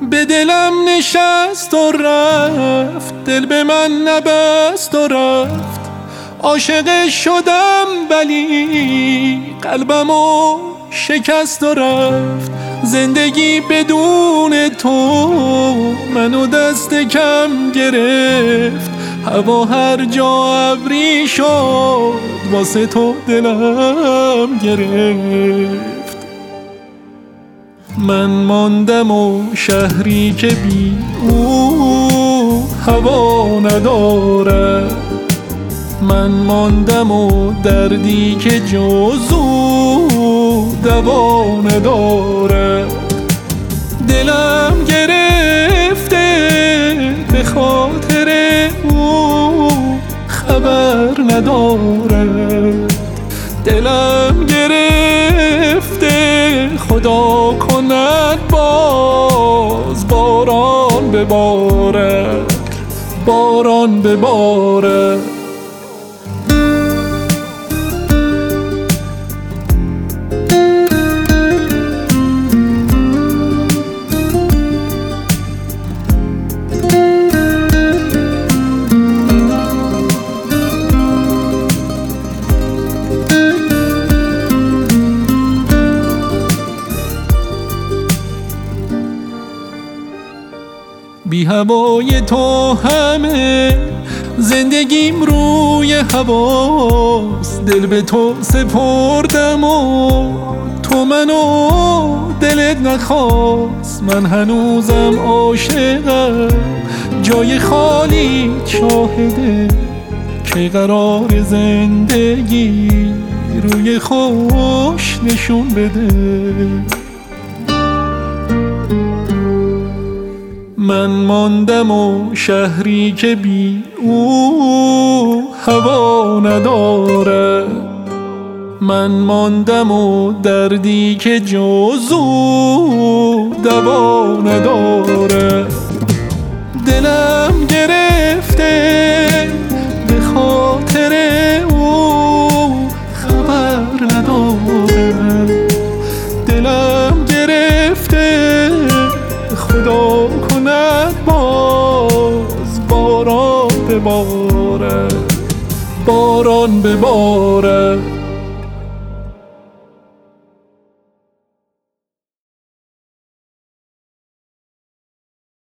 به دلم نشست و رفت، دل به من نبست و رفت. عاشق شدم ولی قلبمو شکست و رفت. زندگی بدون تو منو دست کم گرفت. هوا هر جا ابری شد واسه تو دلم گرفت. من ماندم و شهری که بی او هوا نداره. من ماندم و دردی که جز او دوا نداره. دلم گرفته به خاطر او خبر نداره. دلم گرفته خدا کند باز باران بباره، باران بباره. بی هوای تو همه زندگیم روی هواست. دل به تو سپردم و تو منو دلت نخواست. من هنوزم عاشقم، جای خالی شاهده که قرار زندگی روی خوش نشون بده. من ماندم و شهری که بی او هوا نداره. من ماندم و دردی که جز او دوا نداره. دلم گرفته به خاطر او خبر نداره. دلم گرفته خدا کند باز باران بباره، باران بباره.